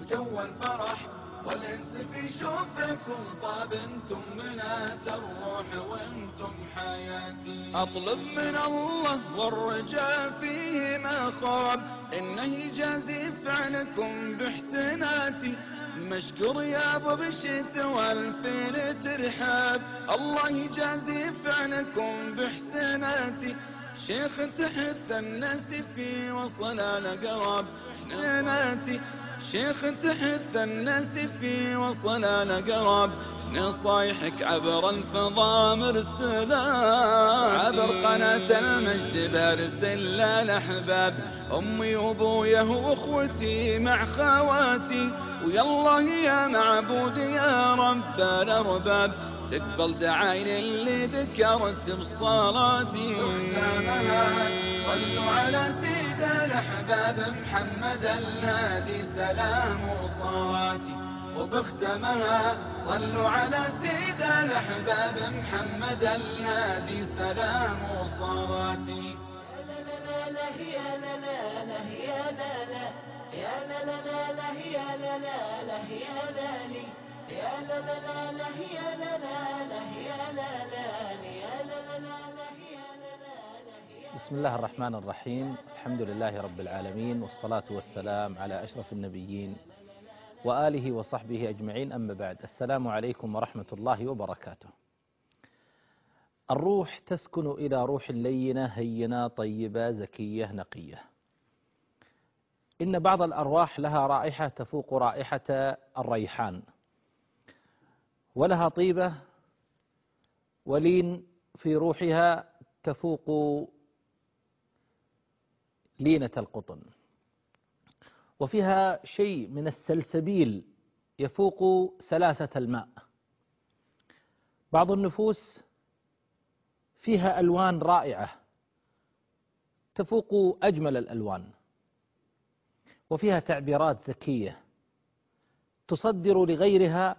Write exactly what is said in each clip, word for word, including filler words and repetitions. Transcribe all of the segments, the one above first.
وجو الفرح والانس في شوفكم. طاب انتم منات الروح وانتم حياتي. اطلب من الله والرجاء فيه ما خاب، انه يجازي فعلكم بحسناتي. مشكور يا ابو بشت والفين ترحاب، الله يجازي فعلكم بحسناتي. شيخ تحث الناس في وصل القراب حسناتي. شيخ تحث الناس في وصل القراب، نصايحك عبر الفضاء مرسلة، عبر قناة المجد برسل الأحباب. أمي وأبويا وأخوتي مع خواتي، ويا الله يا معبود يا رب الأرباب، تقبل دعاين اللي ذكرت بصلاتي. صلوا على سيد الأحباب محمد الهادي سلام وصلاتي. وبختمها صلوا على سيد الأحباب محمد الهادي سلام وصلاتي. يا لا لا لا يا لا لا لا يا لا لا يا لا لا لا لا يا لا لا لا يا لا لي يا لا لا لا لا يا لا لا لا يا لا لا يا لا لا لا لا يا لا لا. بسم الله الرحمن الرحيم. الحمد لله رب العالمين، والصلاة والسلام على أشرف النبيين وآله وصحبه أجمعين، أما بعد. السلام عليكم ورحمة الله وبركاته. الروح تسكن إلى روح لينة هينة طيبة زكية نقية. إن بعض الأرواح لها رائحة تفوق رائحة الريحان، ولها طيبة ولين في روحها تفوق لينة القطن، وفيها شيء من السلسبيل يفوق سلاسة الماء. بعض النفوس فيها ألوان رائعة تفوق أجمل الألوان، وفيها تعبيرات ذكية تصدر لغيرها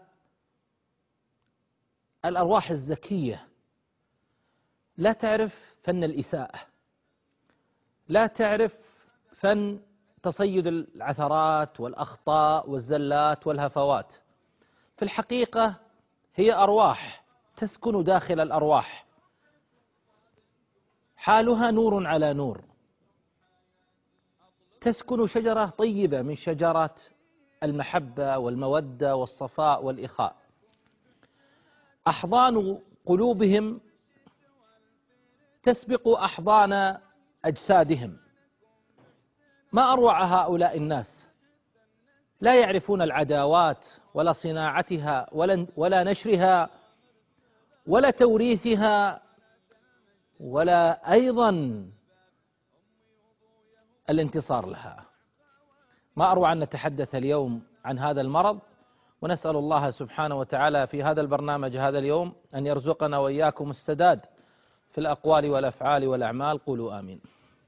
الأرواح الذكية. لا تعرف فن الإساءة، لا تعرف فن تصيد العثرات والأخطاء والزلات والهفوات. في الحقيقة هي أرواح تسكن داخل الأرواح، حالها نور على نور. تسكن شجرة طيبة من شجرات المحبة والمودة والصفاء والإخاء. أحضان قلوبهم تسبق أحضان أجسادهم. ما أروع هؤلاء الناس، لا يعرفون العداوات ولا صناعتها ولا, ولا نشرها ولا توريثها ولا أيضا الانتصار لها. ما أروع أن نتحدث اليوم عن هذا المرض، ونسأل الله سبحانه وتعالى في هذا البرنامج هذا اليوم أن يرزقنا وإياكم السداد في الأقوال والأفعال والأعمال. قولوا آمين.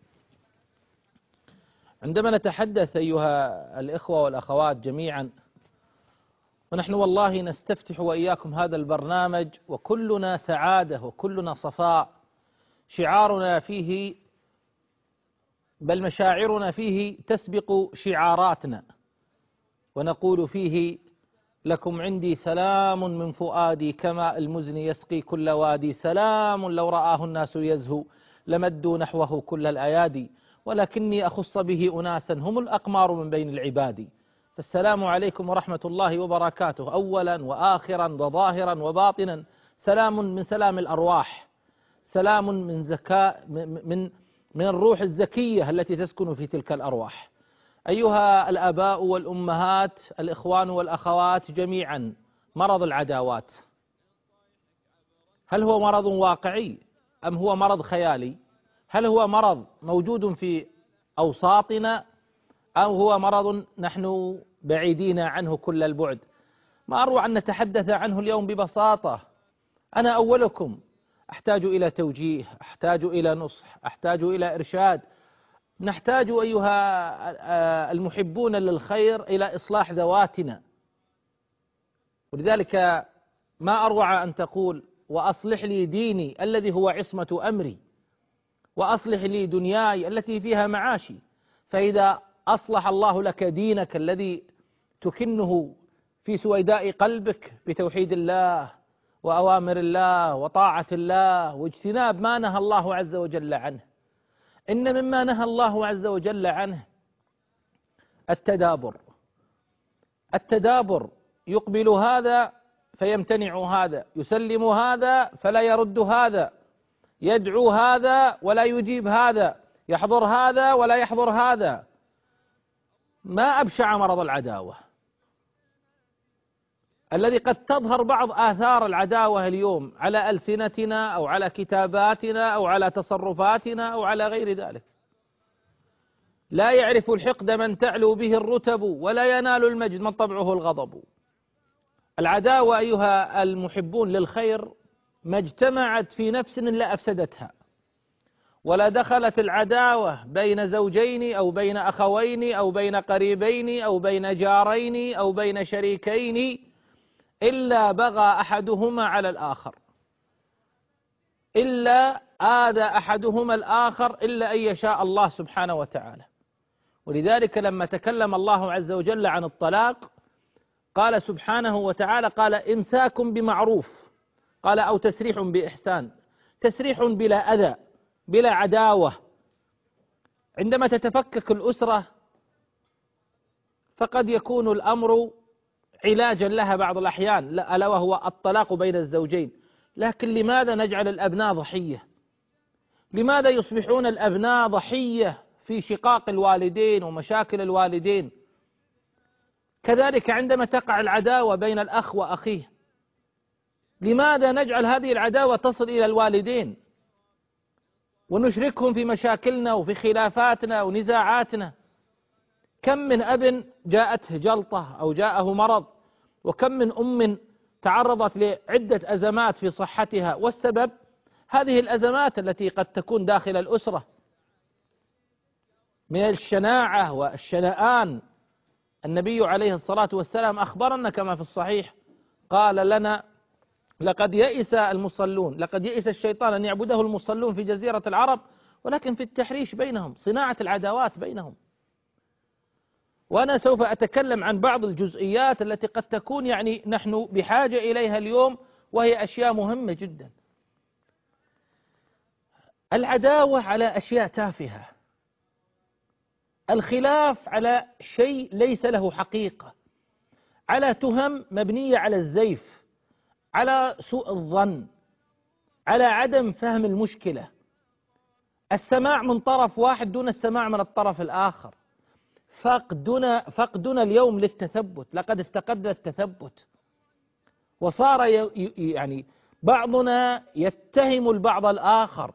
عندما نتحدث أيها الإخوة والأخوات جميعا، ونحن والله نستفتح وإياكم هذا البرنامج وكلنا سعادة وكلنا صفاء، شعارنا فيه بل مشاعرنا فيه تسبق شعاراتنا، ونقول فيه: لكم عندي سلام من فؤادي كماء المزن يسقي كل وادي. سلام لو رآه الناس يزهو لمدوا نحوه كل الأيادي، ولكني أخص به أناسا هم الأقمار من بين العباد. فالسلام عليكم ورحمة الله وبركاته، أولا وآخرا وظاهرا وباطنا. سلام من سلام الأرواح، سلام من زكاء من من الروح الزكية التي تسكن في تلك الأرواح. أيها الآباء والأمهات، الإخوان والأخوات جميعا، مرض العداوات هل هو مرض واقعي أم هو مرض خيالي؟ هل هو مرض موجود في أوساطنا أو هو مرض نحن بعيدين عنه كل البعد؟ ما أروع أن نتحدث عنه اليوم ببساطة. أنا أولكم أحتاج إلى توجيه، أحتاج إلى نصح، أحتاج إلى إرشاد. نحتاج أيها المحبون للخير إلى إصلاح ذواتنا. ولذلك ما أروع أن تقول: وأصلح لي ديني الذي هو عصمة أمري، وأصلح لي دنياي التي فيها معاشي. فإذا أصلح الله لك دينك الذي تكنه في سويداء قلبك بتوحيد الله وأوامر الله وطاعة الله واجتناب ما نهى الله عز وجل عنه. إن مما نهى الله عز وجل عنه التدابر. التدابر يقبل هذا فيمتنع هذا، يسلم هذا فلا يرد هذا، يدعو هذا ولا يجيب هذا، يحضر هذا ولا يحضر هذا. ما أبشع مرض العداوة الذي قد تظهر بعض آثار العداوة اليوم على ألسنتنا أو على كتاباتنا أو على تصرفاتنا أو على غير ذلك. لا يعرف الحقد من تعلو به الرتب ولا ينال المجد من طبعه الغضب. العداوة أيها المحبون للخير ما اجتمعت في نفس إلا أفسدتها، ولا دخلت العداوة بين زوجين أو بين أخوين أو بين قريبين أو بين جارين أو بين شريكين إلا بغى أحدهما على الآخر، إلا آذى أحدهما الآخر إلا أن يشاء الله سبحانه وتعالى. ولذلك لما تكلم الله عز وجل عن الطلاق قال سبحانه وتعالى قال إمساك بمعروف، قال أو تسريح بإحسان، تسريح بلا أذى بلا عداوة. عندما تتفكك الأسرة فقد يكون الأمر علاجا لها بعض الأحيان، ألا وهو الطلاق بين الزوجين. لكن لماذا نجعل الأبناء ضحية؟ لماذا يصبحون الأبناء ضحية في شقاق الوالدين ومشاكل الوالدين؟ كذلك عندما تقع العداوة بين الأخ وأخيه، لماذا نجعل هذه العداوة تصل إلى الوالدين ونشركهم في مشاكلنا وفي خلافاتنا ونزاعاتنا؟ كم من أب جاءته جلطة أو جاءه مرض، وكم من أم تعرضت لعدة أزمات في صحتها، والسبب هذه الأزمات التي قد تكون داخل الأسرة من الشناعة والشنآن. النبي عليه الصلاة والسلام أخبرنا كما في الصحيح قال لنا لقد يئس المصلون، لقد يئس الشيطان أن يعبده المصلون في جزيرة العرب، ولكن في التحريش بينهم، صناعة العداوات بينهم. وأنا سوف أتكلم عن بعض الجزئيات التي قد تكون يعني نحن بحاجة إليها اليوم، وهي أشياء مهمة جدا. العداوة على أشياء تافهة، الخلاف على شيء ليس له حقيقة، على تهم مبنية على الزيف، على سوء الظن، على عدم فهم المشكلة، السماع من طرف واحد دون السماع من الطرف الآخر. فقدنا فقدنا اليوم للتثبت، لقد افتقدنا التثبت، وصار يعني بعضنا يتهم البعض الآخر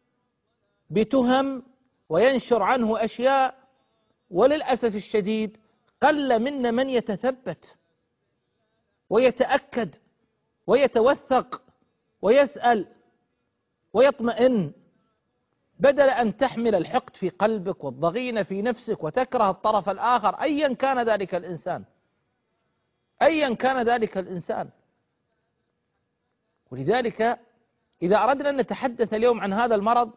بتهم وينشر عنه أشياء، وللأسف الشديد قل منا من يتثبت ويتأكد ويتوثق ويسأل ويطمئن، بدل أن تحمل الحقد في قلبك والضغينة في نفسك وتكره الطرف الآخر أيا كان ذلك الإنسان، أيا كان ذلك الإنسان. ولذلك إذا أردنا أن نتحدث اليوم عن هذا المرض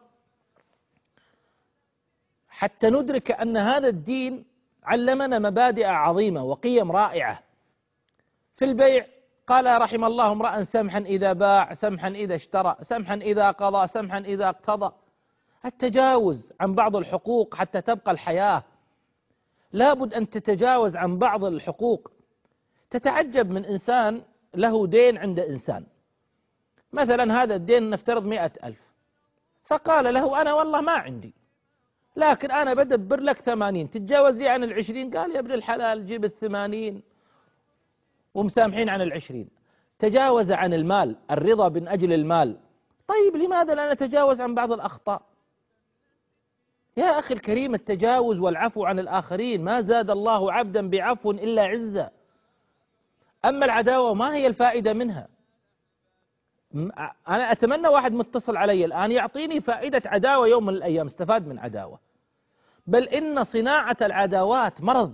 حتى ندرك أن هذا الدين علمنا مبادئ عظيمة وقيم رائعة. في البيع قال رحم الله امرأ سمحا إذا باع، سمحا إذا اشترى، سمحا إذا قضى، سمحا إذا اقتضى. التجاوز عن بعض الحقوق حتى تبقى الحياة، لابد أن تتجاوز عن بعض الحقوق. تتعجب من إنسان له دين عند إنسان، مثلا هذا الدين نفترض مئة ألف، فقال له أنا والله ما عندي، لكن أنا بدبر لك ثمانين، تتجاوز لي عن العشرين. قال يا ابن الحلال جيب الثمانين ومسامحين عن العشرين. تجاوز عن المال، الرضا من أجل المال. طيب لماذا لا نتجاوز عن بعض الأخطاء؟ يا أخي الكريم، التجاوز والعفو عن الآخرين ما زاد الله عبدا بعفو إلا عزة. أما العداوة ما هي الفائدة منها؟ أنا أتمنى واحد متصل علي الآن يعطيني فائدة عداوة يوم من الأيام استفاد من عداوة. بل إن صناعة العداوات مرض،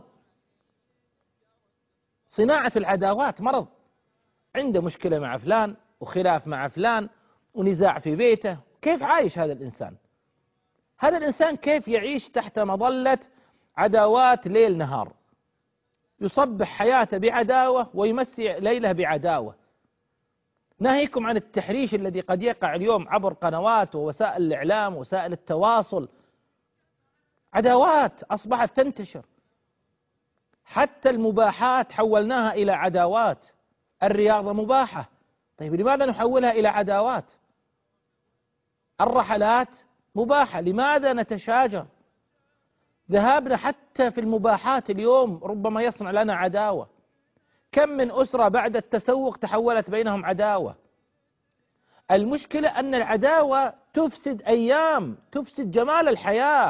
صناعة العداوات مرض. عنده مشكلة مع فلان وخلاف مع فلان ونزاع في بيته، كيف عايش هذا الإنسان؟ هذا الإنسان كيف يعيش تحت مظلة عداوات ليل نهار؟ يصبح حياته بعداوة ويمسي ليله بعداوة. ناهيكم عن التحريش الذي قد يقع اليوم عبر قنوات ووسائل الإعلام ووسائل التواصل. عداوات أصبحت تنتشر، حتى المباحات حولناها إلى عداوات. الرياضة مباحة، طيب لماذا نحولها إلى عداوات؟ الرحلات مباحة، لماذا نتشاجر؟ ذهابنا حتى في المباحات اليوم ربما يصنع لنا عداوة. كم من أسرة بعد التسوق تحولت بينهم عداوة. المشكلة أن العداوة تفسد أيام، تفسد جمال الحياة.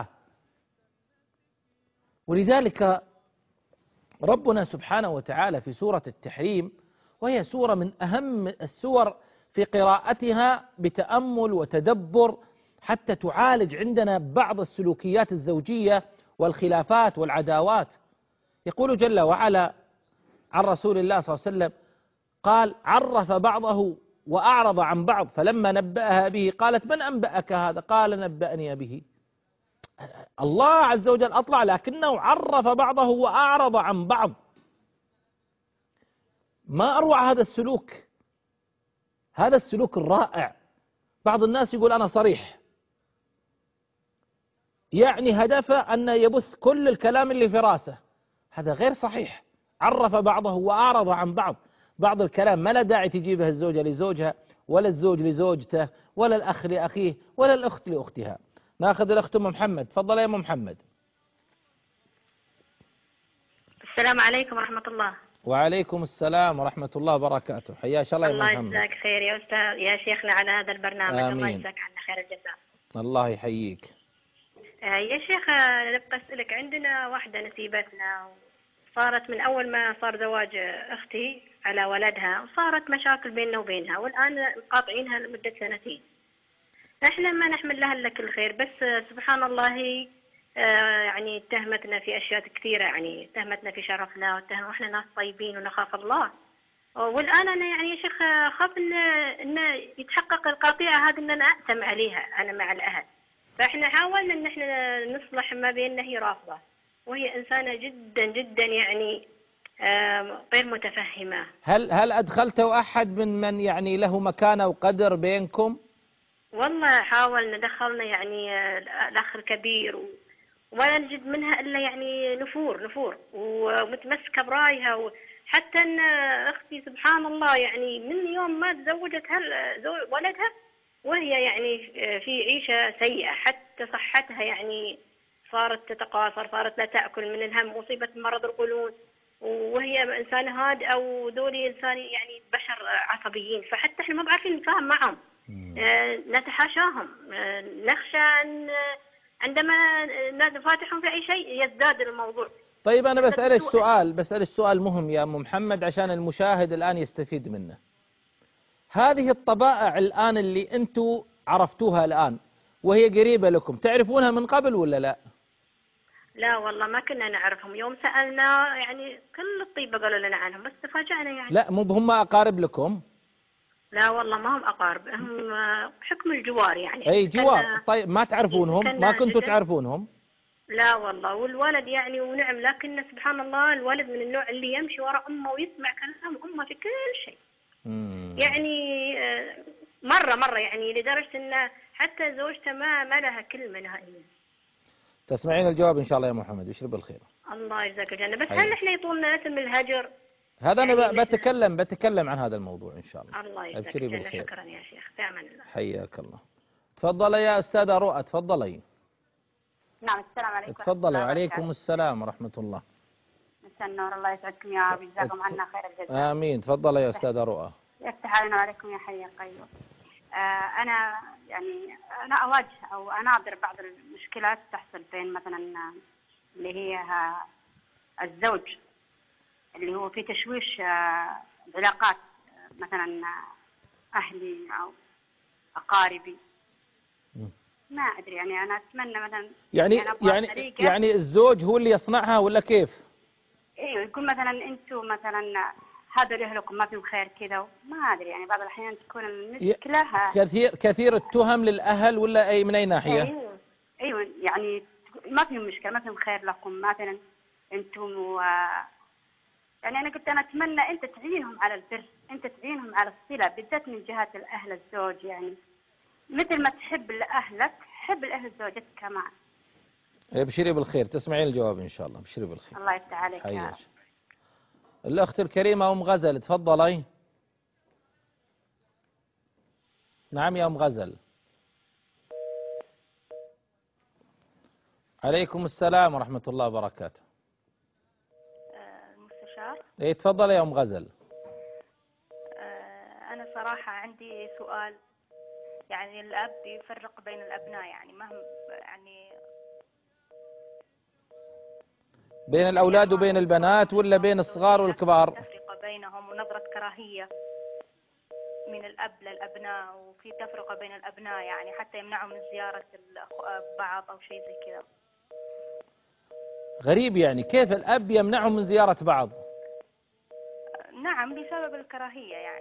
ولذلك ربنا سبحانه وتعالى في سورة التحريم، وهي سورة من أهم السور في قراءتها بتأمل وتدبر حتى تعالج عندنا بعض السلوكيات الزوجية والخلافات والعداوات، يقول جل وعلا عن رسول الله صلى الله عليه وسلم قال: عرف بعضه وأعرض عن بعض، فلما نبأها به قالت: من أنبأك هذا؟ قال: نبأني به. الله عز وجل أطلع، لكنه عرف بعضه وأعرض عن بعض. ما أروع هذا السلوك، هذا السلوك الرائع. بعض الناس يقول أنا صريح، يعني هدفه أن يبث كل الكلام اللي في راسه. هذا غير صحيح. عرف بعضه وأعرض عن بعض. بعض الكلام ما لا داعي تجيبها الزوجة لزوجها، ولا الزوج لزوجته، ولا الأخ لأخيه، ولا الأخت لأختها. ناخذ الأخت أم محمد. تفضل يا أم محمد. السلام عليكم ورحمة الله. وعليكم السلام ورحمة الله وبركاته. حياك الله يا أم محمد. الله يجزاك خير يا أستاذ يا شيخنا على هذا البرنامج. آمين. الله يجزاك عنا خير الجزاء. الله يحييك. آه يا شيخ، نبقى أسألك، عندنا واحدة نسيبتنا، صارت من أول ما صار زواج أختي على ولدها، وصارت مشاكل بيننا وبينها، والآن قاطعينها لمدة سنتين. احنا ما نحمل لها الا كل خير، بس سبحان الله هي آه يعني اتهمتنا في اشياء كثيره، يعني اتهمتنا في شرفنا، واتهم واحنا ناس طيبين ونخاف الله. والان انا يعني يا شيخ اخاف ان ان يتحقق القطيعه هذه، ان انا اأتم عليها انا مع الاهل. فاحنا حاولنا ان احنا نصلح ما بيننا، هي رافضه، وهي انسانه جدا جدا يعني آه غير متفهمه. هل هل ادخلتوا احد من من يعني له مكانه وقدر بينكم؟ والله حاولنا، دخلنا يعني الأخ الكبير، ولا نجد منها إلا يعني نفور نفور ومتمسكة برأيها. وحتى أن أختي سبحان الله يعني من يوم ما تزوجت ولدها وهي يعني في عيشة سيئة، حتى صحتها يعني صارت تتقاصر، صارت لا تأكل من الهم، مصيبة مرض القولون، وهي إنسان هادئة، ودولي إنسان يعني بشر عصبيين، فحتى إحنا ما بعرفين نتفاهم معهم. آه نتحاشاهم، آه نخشى أن عندما نفاتحهم في أي شيء يزداد الموضوع. طيب أنا بسألك سؤال بسألك سؤال مهم يا أم محمد عشان المشاهد الآن يستفيد منه. هذه الطبائع الآن اللي أنتم عرفتوها الآن وهي قريبة لكم، تعرفونها من قبل ولا لا؟ لا والله ما كنا نعرفهم، يوم سألنا يعني كل الطيبة قالوا لنا عنهم، بس تفاجأنا يعني. لا مو هم أقارب لكم؟ لا والله ما هم أقارب، هم حكم الجوار يعني. أي جوار. طيب ما تعرفونهم؟ ما كنتوا تعرفونهم؟ لا والله، والولد يعني ونعم، لكن سبحان الله الولد من النوع اللي يمشي وراء أمه ويسمع كلام أمه في كل شيء. مم. يعني مرة مرة يعني لدرجة أن حتى زوجته ما ما لها كلمة نهائيا. تسمعين الجواب إن شاء الله يا محمد، ويشرب الخير. الله يجزاك الجنة. بس هل إحنا يطولنا اسم الهجر؟ هذا يعني أنا بتكلم بتكلم عن هذا الموضوع إن شاء الله. الله يجزاك الجنة. شكرا يا شيخ، في أمان الله. حياك الله. تفضلي يا أستاذة رؤى، تفضلي. نعم السلام عليكم. تفضلي. وعليكم السلام ورحمة الله. مساء النور، الله يسعدكم يا رب، جزاكم عنا خير الجزاء. آمين. تفضلي يا أستاذة رؤى. يفتح علينا وعليكم يا حي يا قيوم. آه أنا يعني أنا أواجه أو أناظر بعض المشكلات تحصل بين مثلا اللي هي الزوج اللي هو في تشويش علاقات مثلا أهلي أو أقاربي. ما أدري يعني أنا أتمنى مثلا يعني يعني يعني الزوج هو اللي يصنعها ولا كيف؟ إيوه، يقول مثلا أنتم مثلا هذا أهلكم ما فيهم خير كذا، ما أدري يعني بعض الأحيان تكون المشكلة كثير كثير التهم للأهل ولا أي من أي ناحية؟ أيوه أيوه يعني ما فيهم مشكلة، ما فيهم خير لكم، مثلا أنتم يعني أنا قلت أنا أتمنى أنت تعينهم على البر، أنت تعينهم على الصلة، بالذات من جهة الأهل الزوج. يعني مثل ما تحب لأهلك حب لأهل زوجتك كمان. ابشري بالخير، تسمعين الجواب إن شاء الله. ابشري بالخير. الله يفتح عليك يا حياك. رب. الأخت الكريمة أم غزل، تفضلي. نعم يا أم غزل. عليكم السلام ورحمة الله وبركاته. المستشار، إيه تفضلي يا أم غزل. أنا صراحة عندي سؤال. يعني الأب يفرق بين الأبناء، يعني مهما يعني بين الأولاد وبين البنات ولا بين الصغار والكبار؟ تفرقة بينهم ونظرة كراهية من الأب للأبناء، وفي تفرقة بين الأبناء يعني حتى يمنعوا من زيارة بعض أو شيء زي كذا. غريب، يعني كيف الأب يمنعهم من زيارة بعض؟ نعم بسبب الكراهية يعني.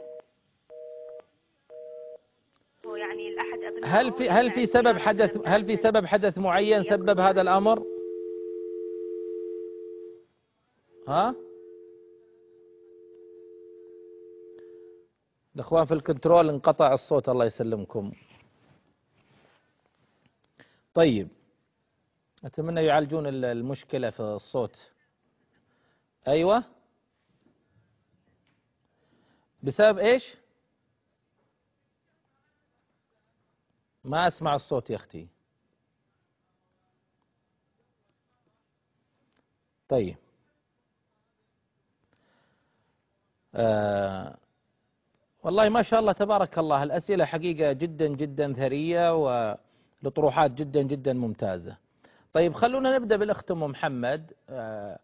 ويعني الأحد أبناء هل في هل في سبب حدث هل في سبب حدث معين سبب هذا الأمر؟ ها؟ الإخوان في الكنترول انقطع الصوت، الله يسلمكم. طيب، أتمنى يعالجون المشكلة في الصوت. أيوة، بسبب إيش؟ ما أسمع الصوت يا أختي. طيب، آه والله ما شاء الله تبارك الله، الأسئلة حقيقة جدا جدا ثرية والأطروحات جدا جدا ممتازة. طيب خلونا نبدأ بالأخت أم محمد. آه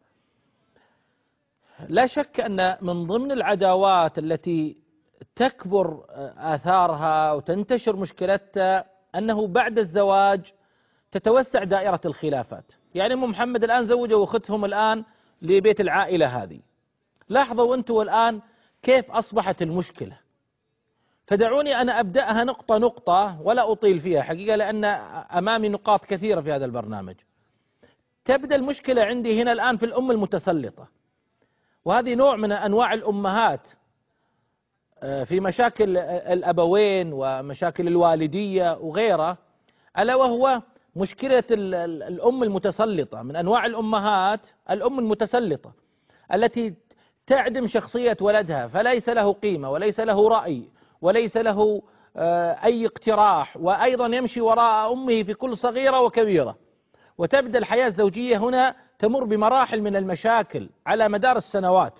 لا شك أن من ضمن العداوات التي تكبر آثارها وتنتشر مشكلتها أنه بعد الزواج تتوسع دائرة الخلافات. يعني أم محمد الآن زوجوا أختهم الآن لبيت العائلة هذه، لاحظوا أنتم الآن كيف أصبحت المشكلة. فدعوني أنا أبدأها نقطة نقطة ولا أطيل فيها حقيقة، لأن أمامي نقاط كثيرة في هذا البرنامج. تبدأ المشكلة عندي هنا الآن في الأم المتسلطة، وهذه نوع من أنواع الأمهات في مشاكل الأبوين ومشاكل الوالدية وغيرها، ألا وهو مشكلة الأم المتسلطة. من أنواع الأمهات الأم المتسلطة التي تعدم شخصية ولدها، فليس له قيمة وليس له رأي وليس له أي اقتراح، وأيضا يمشي وراء أمه في كل صغيرة وكبيرة. وتبدأ الحياة الزوجية هنا تمر بمراحل من المشاكل على مدار السنوات.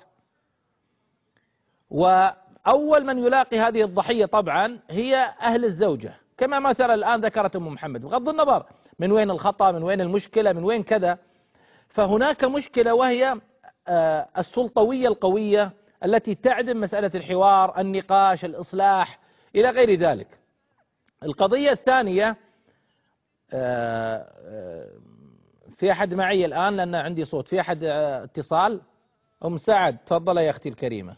وأول من يلاقي هذه الضحية طبعا هي أهل الزوجة، كما مثلا الآن ذكرت أم محمد، بغض النظر من وين الخطأ، من وين المشكلة، من وين كذا. فهناك مشكلة وهي السلطوية القوية التي تعدم مسألة الحوار، النقاش، الإصلاح إلى غير ذلك. القضية الثانية، في أحد معي الآن لأن عندي صوت، في أحد اتصال؟ أم سعد تفضل يا أختي الكريمة.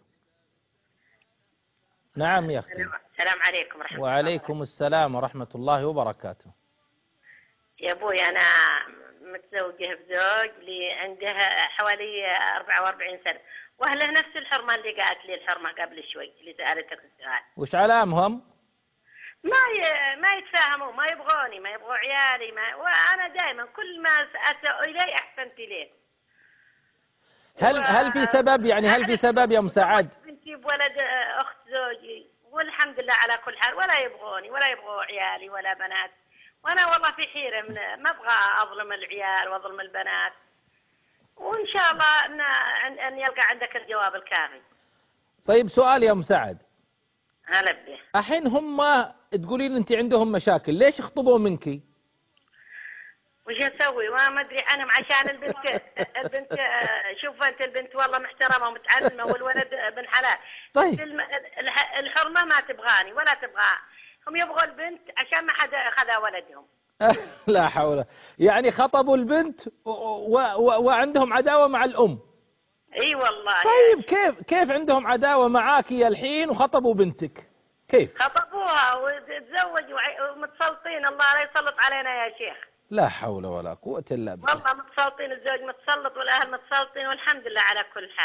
نعم يا أختي. السلام عليكم ورحمة الله. وعليكم السلام ورحمة الله وبركاته. يا أبوي أنا متزوجة بزوج اللي عنده حوالي أربعة وأربعين سنة، وأهله نفس الحرمة اللي قالت لي الحرمة قبل شوي اللي سألتك السؤال. وش علامهم؟ ما ي... ما يتفاهموا، ما يبغوني، ما يبغوا عيالي، ما وأنا دائما كل ما أسأل إليه أحسنت إليه. هل و... هل في سبب، يعني هل في سبب يا مساعد؟ بنتي بولد أخت زوجي والحمد لله على كل حال، ولا يبغوني ولا يبغوا عيالي ولا بنات، وأنا والله في حيرة من ما أبغى أظلم العيال وأظلم البنات، وإن شاء الله أن أن يلقى عندك الجواب الكافي. طيب سؤال يا مساعد. هلا بيه. الحين هم تقولين أنت عندهم مشاكل، ليش يخطبوا منك؟ وش اسوي؟ ما ادري عنهم عشان البنت البنت شوف انت البنت والله محترمه ومتعلمه والولد ابن حلال. طيب الحرمه ما تبغاني ولا تبغاه، هم يبغوا البنت عشان ما حدا اخذ ولدهم. لا حول. يعني خطبوا البنت و... و... وعندهم عداوه مع الام. اي والله. طيب كيف كيف عندهم عداوه معاك الحين وخطبوا بنتك؟ كيف؟ خطبوها وتزوجوا ومتسلطين، الله لا يسلط علينا يا شيخ. لا حول ولا قوة إلا بالله. والله متسلطين، الزوج متسلط والأهل متسلطين، والحمد لله على كل حال.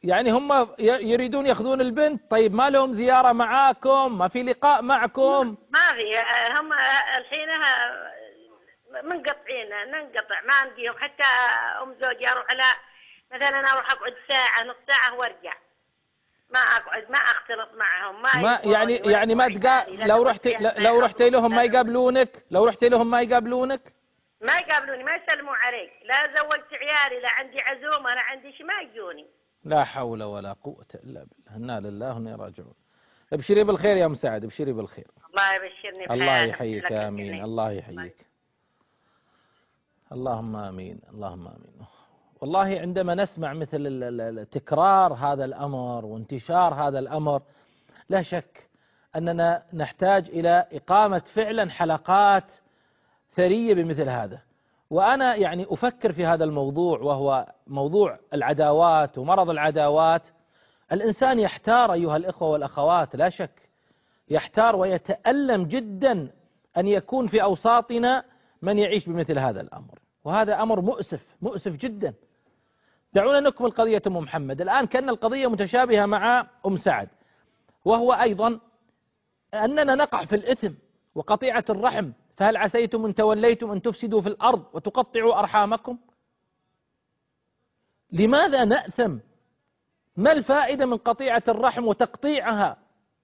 يعني هم يريدون ياخذون البنت، طيب ما لهم زيارة معاكم؟ ما في لقاء معكم؟ ما في، هم الحين منقطعين، ننقطع، ما عنديهم. حتى أم زوجي أروح على مثلا أروح أقعد ساعة نص ساعة وأرجع، ما أقعد ما أختلط معهم، ما, ما يعني يعني ما تقا لو رحت لو رحت لهم ما يقابلونك؟ لو رحت لهم ما يقابلونك؟ ما يقابلوني، ما يسلموا عليك، لا زوجت عيالي، لا عندي عزومة، لا عندي شيء، ما يجوني. لا حول ولا قوة إلا بالله، إنا لله وإنا راجعون. ابشري بالخير يا مساعد، ابشري بالخير. الله يبشرني بحياتك. الله يحييك، آمين. الله يحييك. اللهم آمين، اللهم آمين. والله عندما نسمع مثل تكرار هذا الأمر وانتشار هذا الأمر، لا شك أننا نحتاج إلى إقامة فعلا حلقات ثرية بمثل هذا. وأنا يعني أفكر في هذا الموضوع، وهو موضوع العداوات ومرض العداوات. الإنسان يحتار أيها الإخوة والأخوات، لا شك يحتار ويتألم جدا أن يكون في أوساطنا من يعيش بمثل هذا الأمر، وهذا أمر مؤسف مؤسف جدا. دعونا نكمل قضية أم محمد. الآن كأن القضية متشابهة مع أم سعد، وهو أيضا أننا نقع في الإثم وقطيعة الرحم. فهل عسيتم إن توليتم أن تفسدوا في الأرض وتقطعوا أرحامكم؟ لماذا نأثم؟ ما الفائدة من قطيعة الرحم وتقطيعها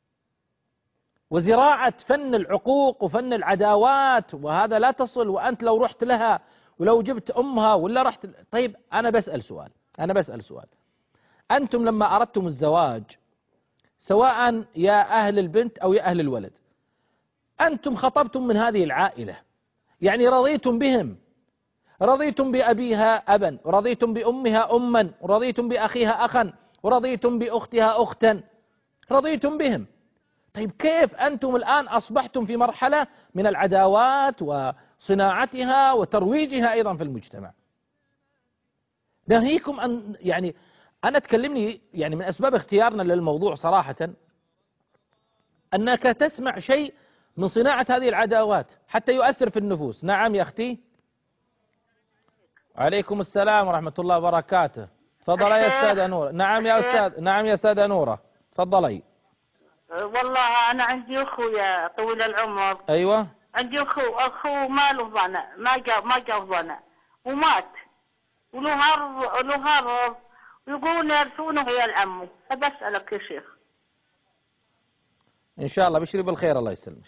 وزراعة فن العقوق وفن العداوات؟ وهذا لا تصل، وأنت لو رحت لها ولو جبت أمها ولا رحت. طيب أنا بسأل سؤال أنا بسأل سؤال أنتم لما أردتم الزواج، سواء يا أهل البنت أو يا أهل الولد، أنتم خطبتم من هذه العائلة، يعني رضيتم بهم، رضيتم بأبيها أبا، ورضيتم بأمها أما، ورضيتم بأخيها أخا، ورضيتم بأختها أختا، رضيتم بهم. طيب كيف أنتم الآن أصبحتم في مرحلة من العداوات وصناعتها وترويجها أيضا في المجتمع؟ ناهيكم أن يعني أنا تكلمني يعني من أسباب اختيارنا للموضوع صراحة أنك تسمع شيء من صناعة هذه العداوات حتى يؤثر في النفوس. نعم يا أختي. عليكم السلام ورحمة الله وبركاته. تفضل يا أستاذة نورة. نعم يا أستاذ نعم يا أستاذة نورة، تفضلي. والله أنا عندي أخويا طويل العمر. أيوة. عندي أخو أخو ما له ظنة، ما جا ما جا ظنة ومات، وله هر له هر يقولون يرثونه عيال عمه. فبسألك يا شيخ. إن شاء الله ابشري بالخير، الله يسلمك.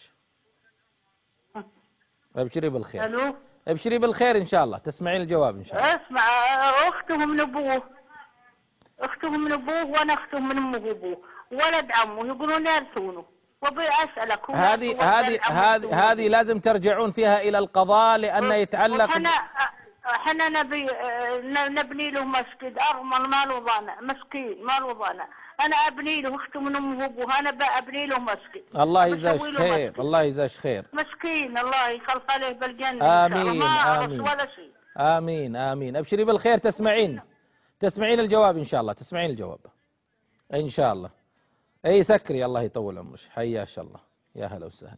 ابشري بالخير. ألو. ابشري بالخير إن شاء الله، تسمعين الجواب إن شاء الله. اسمع، أخته من أبوه أخته من أبوه وأنا أخته من أمه وأبوه، ولد عمه يقولون يرثونه. وبي أسألك هذه هذه هذه هذه لازم ترجعون فيها إلى القضاء، لأن يتعلق. احنا احنا نبي نبني له مسجد، أرمل ما له ظنة، مسكين ما له ظنة. أنا أبني له، أخته من أمه وأبوه، أنا أبني له مسجد. الله يجزاك خير، الله يجزاك خير. مسكين الله يخلص عليه بالجنة. آمين ما آمين ولا شيء. آمين آمين. أبشري بالخير. تسمعين تسمعين الجواب إن شاء الله، تسمعين الجواب إن شاء الله. أي سكري، الله يطول عمرك. حيا شاء الله، يا هلا وسهلا.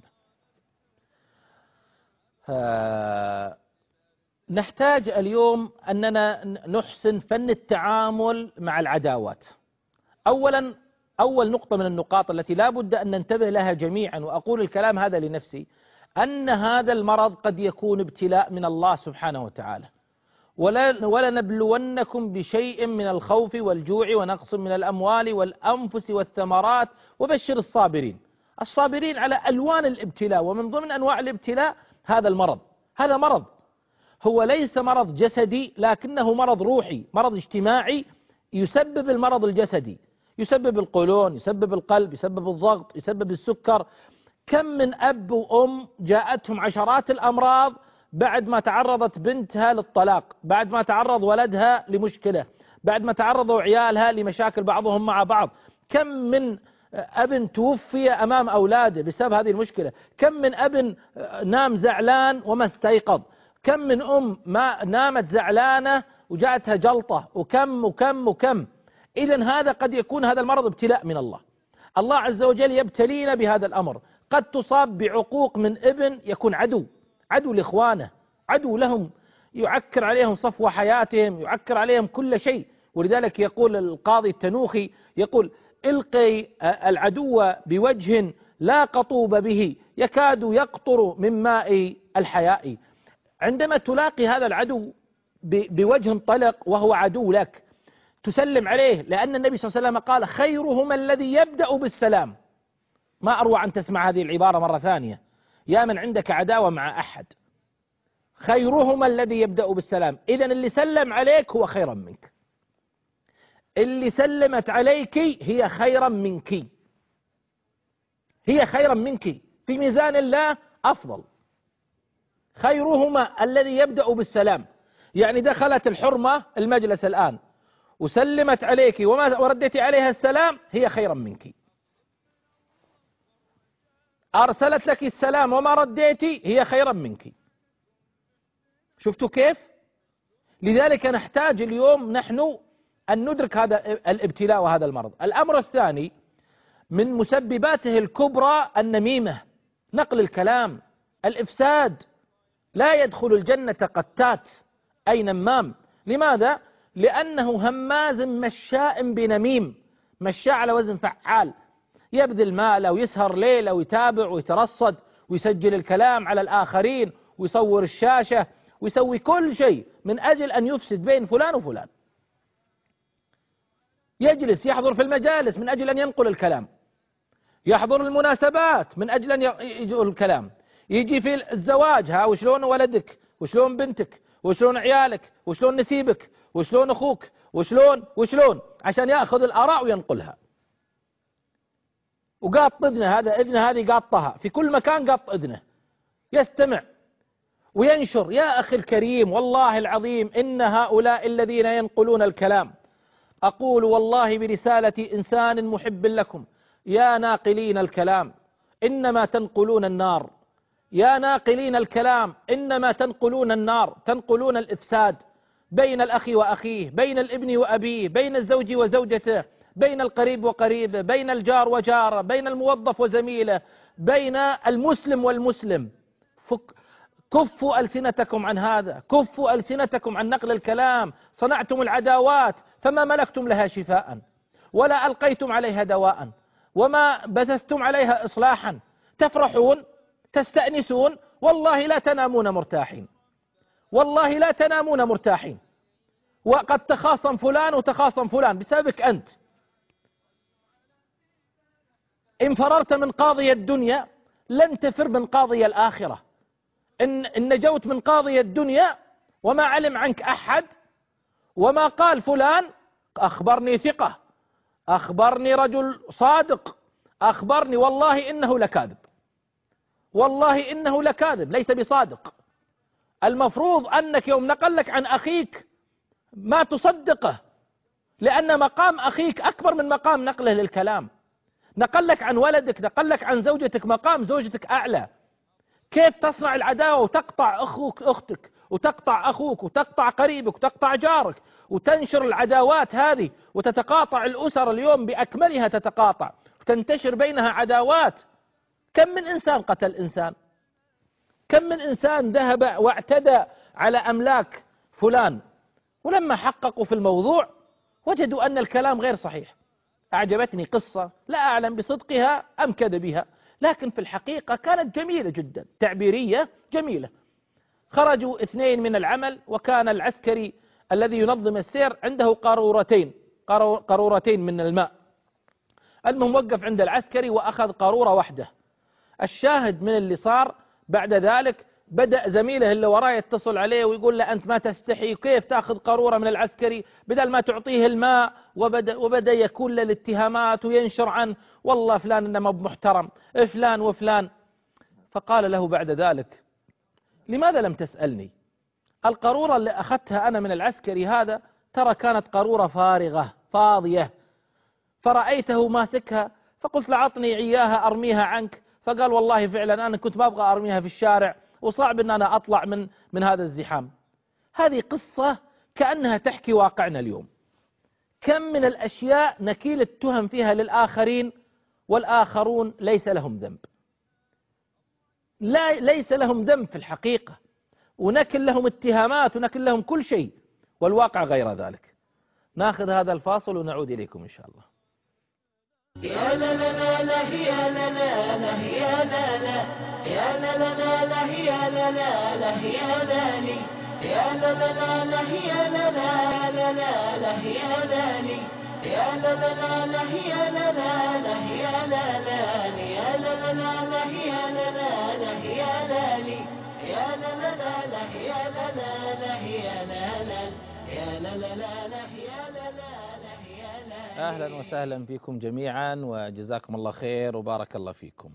آه نحتاج اليوم أننا نحسن فن التعامل مع العداوات. أولا أول نقطة من النقاط التي لا بد أن ننتبه لها جميعا، وأقول الكلام هذا لنفسي، أن هذا المرض قد يكون ابتلاء من الله سبحانه وتعالى. ولا ولنبلونكم بشيء من الخوف والجوع ونقص من الأموال والأنفس والثمرات وبشر الصابرين. الصابرين على ألوان الابتلاء، ومن ضمن أنواع الابتلاء هذا المرض. هذا مرض هو ليس مرض جسدي، لكنه مرض روحي، مرض اجتماعي يسبب المرض الجسدي، يسبب القولون، يسبب القلب، يسبب الضغط، يسبب السكر. كم من أب وأم جاءتهم عشرات الأمراض بعد ما تعرضت بنتها للطلاق، بعد ما تعرض ولدها لمشكلة، بعد ما تعرضوا عيالها لمشاكل بعضهم مع بعض. كم من أب توفي أمام أولاده بسبب هذه المشكلة، كم من أب نام زعلان وما استيقظ، كم من أم ما نامت زعلانة وجاءتها جلطة، وكم وكم وكم. إذن هذا قد يكون هذا المرض ابتلاء من الله. الله عز وجل يبتلينا بهذا الأمر. قد تصاب بعقوق من ابن يكون عدو عدو لإخوانه، عدو لهم، يعكر عليهم صفو حياتهم، يعكر عليهم كل شيء، ولذلك يقول القاضي التنوخي يقول: القي العدو بوجه لا قطوب به يكاد يقطر من ماء الحياء. عندما تلاقي هذا العدو بوجه طلق وهو عدو لك تسلم عليه، لأن النبي صلى الله عليه وسلم قال: خيرهما الذي يبدأ بالسلام. ما أروع أن تسمع هذه العبارة مرة ثانية يا من عندك عداوة مع أحد، خيرهما الذي يبدأ بالسلام. إذن اللي سلم عليك هو خيرا منك، اللي سلمت عليك هي خيرا منك، هي خيرا منك في ميزان الله أفضل. خيرهما الذي يبدأ بالسلام، يعني دخلت الحرمة المجلس الآن وسلمت عليك وما وردت عليها السلام، هي خيرا منك. أرسلت لك السلام وما رديتي، هي خيرا منك. شفتوا كيف؟ لذلك نحتاج اليوم نحن أن ندرك هذا الابتلاء وهذا المرض. الأمر الثاني من مسبباته الكبرى النميمة، نقل الكلام، الإفساد. لا يدخل الجنة قتات أي نمام. لماذا؟ لأنه هماز مشاء بنميم، مشاء على وزن فعال، يبذل مال أو يسهر ليل أو يتابع ويترصد ويسجل الكلام على الآخرين ويصور الشاشة ويسوي كل شيء من أجل أن يفسد بين فلان وفلان. يجلس يحضر في المجالس من أجل أن ينقل الكلام، يحضر المناسبات من أجل أن ينقل الكلام، يجي في الزواج: ها وشلون ولدك، وشلون بنتك، وشلون عيالك، وشلون نسيبك، وشلون أخوك، وشلون وشلون، عشان يأخذ الآراء وينقلها. وقاط إذنه، هذا إذنه هذه قاطها في كل مكان، قاط إذنه يستمع وينشر. يا أخي الكريم، والله العظيم إن هؤلاء الذين ينقلون الكلام، أقول والله برسالة إنسان محب لكم: يا ناقلين الكلام إنما تنقلون النار، يا ناقلين الكلام إنما تنقلون النار، تنقلون الإفساد بين الأخ وأخيه، بين الابن وأبيه، بين الزوج وزوجته، بين القريب وقريبه، بين الجار وجاره، بين الموظف وزميله، بين المسلم والمسلم. فك كفوا ألسنتكم عن هذا، كفوا ألسنتكم عن نقل الكلام. صنعتم العداوات فما ملكتم لها شفاء، ولا ألقيتم عليها دواء، وما بثثتم عليها إصلاحا. تفرحون، تستأنسون، والله لا تنامون مرتاحين، والله لا تنامون مرتاحين. وقد تخاصم فلان وتخاصم فلان بسببك أنت. إن فررت من قاضي الدنيا لن تفر من قاضي الآخرة. إن, إن نجوت من قاضي الدنيا وما علم عنك أحد، وما قال فلان أخبرني ثقة، أخبرني رجل صادق، أخبرني، والله إنه لكاذب، والله إنه لكاذب ليس بصادق. المفروض أنك يوم نقل لك عن أخيك ما تصدقه، لأن مقام أخيك أكبر من مقام نقله للكلام. نقل لك عن ولدك، نقل لك عن زوجتك، مقام زوجتك أعلى. كيف تصنع العداوة وتقطع أخوك أختك، وتقطع أخوك، وتقطع قريبك، وتقطع جارك، وتنشر العداوات هذه، وتتقاطع الأسر اليوم بأكملها، تتقاطع وتنتشر بينها عداوات. كم من إنسان قتل إنسان، كم من إنسان ذهب واعتدى على أملاك فلان، ولما حققوا في الموضوع وجدوا أن الكلام غير صحيح. أعجبتني قصة لا أعلم بصدقها أم كذبها، لكن في الحقيقة كانت جميلة جدا، تعبيرية جميلة. خرجوا اثنين من العمل، وكان العسكري الذي ينظم السير عنده قارورتين قارورتين من الماء. المهم وقف عند العسكري وأخذ قارورة واحدة. الشاهد من اللي صار بعد ذلك بدأ زميله اللي وراه يتصل عليه ويقول له: أنت ما تستحي، كيف تأخذ قارورة من العسكري بدل ما تعطيه الماء؟ وبدأ, وبدأ يكون له الاتهامات وينشر عنه: والله فلان إنما بمحترم، فلان وفلان. فقال له بعد ذلك: لماذا لم تسألني؟ القارورة اللي أخذتها أنا من العسكري هذا ترى كانت قارورة فارغة فاضية، فرأيته ماسكها فقلت له: أعطني إياها أرميها عنك. فقال: والله فعلا أنا كنت ما أبغى أرميها في الشارع، وصعب أن أنا أطلع من من هذا الزحام. هذه قصة كأنها تحكي واقعنا اليوم. كم من الأشياء نكيل التهم فيها للآخرين والآخرون ليس لهم ذنب، لا ليس لهم ذنب في الحقيقة، ونكل لهم اتهامات ونكل لهم كل شيء، والواقع غير ذلك. ناخذ هذا الفاصل ونعود إليكم إن شاء الله. يا لا لا لا لا يا لا لا لا يا لا لا يا لا لا لا لا يا لا لا لا يا لا لي يا لا لا لا لا يا لا لا لا لا لا يا لا لي يا لا لا لا لا يا لا لا لا يا لا لا لي يا لا لا لا لا يا لا لا لا يا لا لي يا لا لا لا لا يا لا لا لا يا لا لا يا لا لا لا لا يا لا لا لا يا لا. أهلا وسهلا فيكم جميعا وجزاكم الله خير وبارك الله فيكم.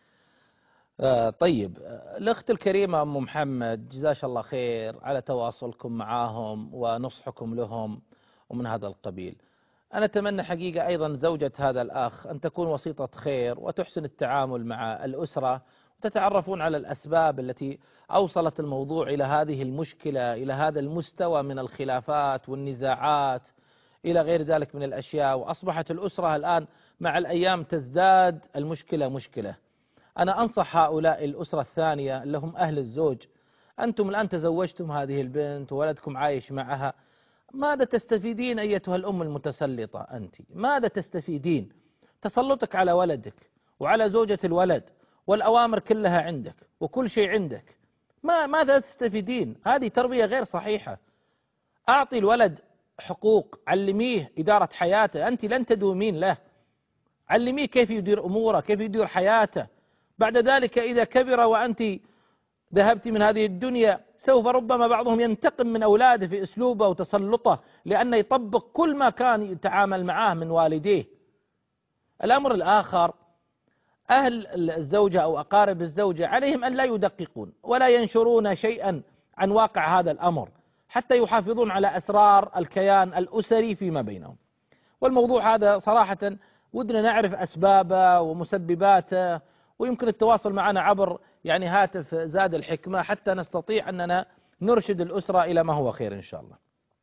آه طيب، الأخت الكريمة أم محمد جزاش الله خير على تواصلكم معاهم ونصحكم لهم ومن هذا القبيل. أنا أتمنى حقيقة أيضا زوجة هذا الأخ أن تكون وسيطة خير وتحسن التعامل مع الأسرة وتتعرفون على الأسباب التي أوصلت الموضوع إلى هذه المشكلة، إلى هذا المستوى من الخلافات والنزاعات إلى غير ذلك من الأشياء، وأصبحت الأسرة الآن مع الأيام تزداد المشكلة مشكلة. أنا أنصح هؤلاء الأسرة الثانية اللي هم أهل الزوج، أنتم الآن تزوجتم هذه البنت وولدكم عايش معها، ماذا تستفيدين أيتها الأم المتسلطة أنت؟ ماذا تستفيدين؟ تسلطك على ولدك وعلى زوجة الولد والأوامر كلها عندك وكل شيء عندك، ما ماذا تستفيدين؟ هذه تربية غير صحيحة. أعطي الولد حقوق، علميه إدارة حياته، أنت لن تدومين له، علميه كيف يدير أموره، كيف يدير حياته. بعد ذلك إذا كبر وأنت ذهبت من هذه الدنيا سوف ربما بعضهم ينتقم من أولاده في أسلوبه وتسلطه لأنه يطبق كل ما كان يتعامل معه من والديه. الأمر الآخر، أهل الزوجة أو أقارب الزوجة عليهم أن لا يدققون ولا ينشرون شيئا عن واقع هذا الأمر حتى يحافظون على أسرار الكيان الأسري فيما بينهم. والموضوع هذا صراحة ودنا نعرف أسبابه ومسبباته، ويمكن التواصل معنا عبر يعني هاتف زاد الحكمة حتى نستطيع أننا نرشد الأسرة إلى ما هو خير إن شاء الله.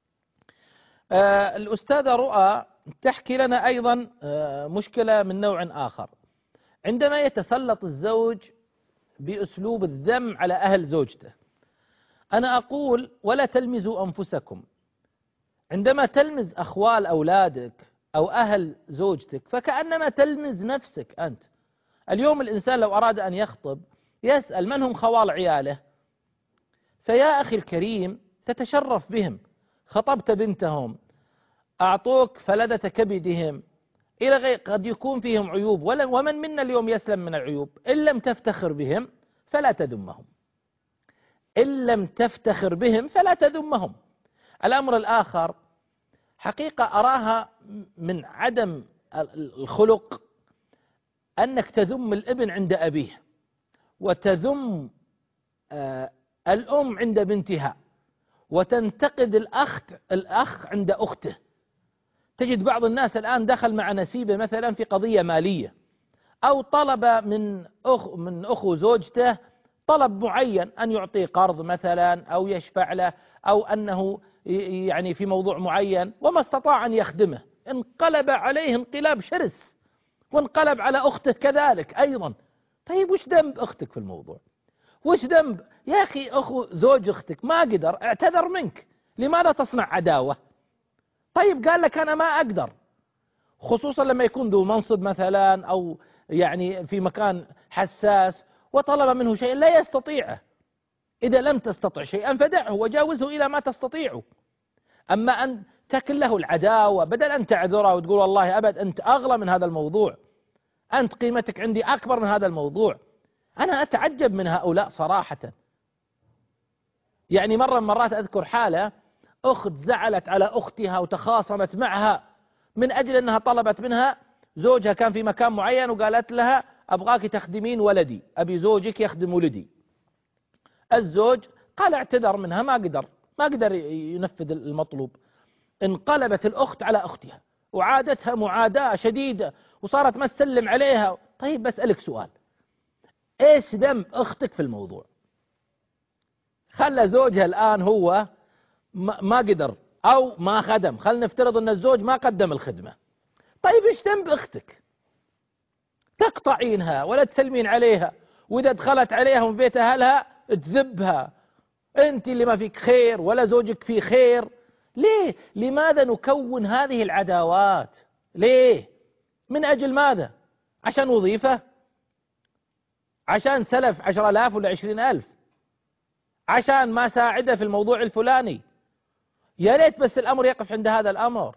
آه الأستاذة رؤى تحكي لنا أيضا آه مشكلة من نوع آخر، عندما يتسلط الزوج بأسلوب الذم على أهل زوجته. أنا أقول ولا تلمزوا أنفسكم، عندما تلمز أخوال أولادك أو أهل زوجتك فكأنما تلمز نفسك أنت. اليوم الإنسان لو أراد أن يخطب يسأل من هم خوال عياله، فيا أخي الكريم تتشرف بهم، خطبت بنتهم، أعطوك فلذة كبدهم إلى غير، قد يكون فيهم عيوب ومن منا اليوم يسلم من العيوب. إن لم تفتخر بهم فلا تذمهم، إن لم تفتخر بهم فلا تذمهم. الأمر الآخر حقيقة أراها من عدم الخلق أنك تذم الابن عند أبيه وتذم آه الأم عند بنتها وتنتقد الأخ الأخ عند أخته. تجد بعض الناس الآن دخل مع نسيبه مثلا في قضية مالية أو طلب من أخ من أخو زوجته طلب معين أن يعطيه قرض مثلا أو يشفع له أو أنه يعني في موضوع معين وما استطاع أن يخدمه، انقلب عليه انقلاب شرس وانقلب على أخته كذلك أيضا. طيب وش ذنب أختك في الموضوع؟ وش ذنب يا أخي أخو زوج أختك ما قدر اعتذر منك، لماذا تصنع عداوة؟ طيب قال لك أنا ما أقدر، خصوصا لما يكون ذو منصب مثلا أو يعني في مكان حساس وطلب منه شيء لا يستطيعه. إذا لم تستطع شيئا فدعه وجاوزه إلى ما تستطيعه. أما أن تكن له العداوة بدل أن تعذره وتقول والله أبد أنت أغلى من هذا الموضوع، أنت قيمتك عندي أكبر من هذا الموضوع. أنا أتعجب من هؤلاء صراحة. يعني مرة من مرات أذكر حالة أخت زعلت على أختها وتخاصمت معها من أجل أنها طلبت منها، زوجها كان في مكان معين وقالت لها أبغاك تخدمين ولدي، أبي زوجك يخدم ولدي. الزوج قال اعتذر منها، ما قدر ما قدر ينفذ المطلوب. انقلبت الأخت على أختها وعادتها معاداة شديدة وصارت ما تسلم عليها. طيب بسألك سؤال، ايش ذنب أختك في الموضوع؟ خلى زوجها الآن هو ما قدر أو ما خدم، خلنا نفترض أن الزوج ما قدم الخدمة. طيب ايش ذنب أختك؟ تقطعينها ولا تسلمين عليها، وإذا دخلت عليها من بيت أهلها تذبها، أنت اللي ما فيك خير ولا زوجك فيه خير. ليه؟ لماذا نكون هذه العداوات؟ ليه؟ من أجل ماذا؟ عشان وظيفة؟ عشان سلف عشر آلاف ولا عشرين ألف؟ عشان ما ساعده في الموضوع الفلاني؟ يا ريت بس الأمر يقف عند هذا الأمر.